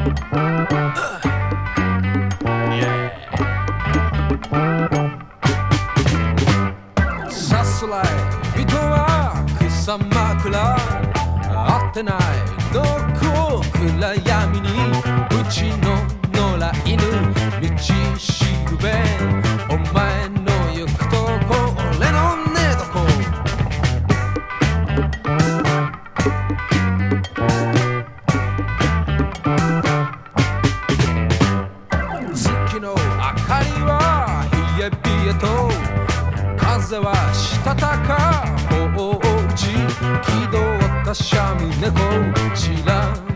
さすらい人は草枕合ってないどこ暗闇にうちの野良犬道しるべお前の行くとこ俺の寝床月の明かりは冷え冷えと風はしたたか放置気取ったシャム猫知らん